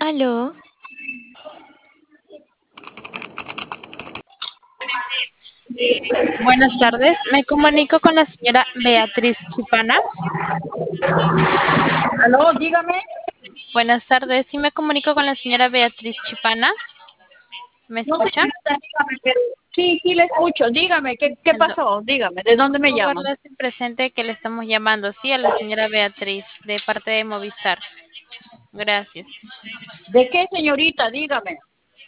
Aló, Buenas tardes, me comunico con la señora Beatriz Chipana. Aló, dígame. Buenas tardes, sí me comunico con la señora Beatriz Chipana. ¿Me No, escucha? señorita, dígame, pero sí, le escucho. Dígame, ¿qué Aló. pasó? Dígame, ¿de dónde me llaman? Guarda este presente que le estamos llamando, sí, a la señora Beatriz, de parte de Movistar. Gracias. ¿De qué, señorita? Dígame.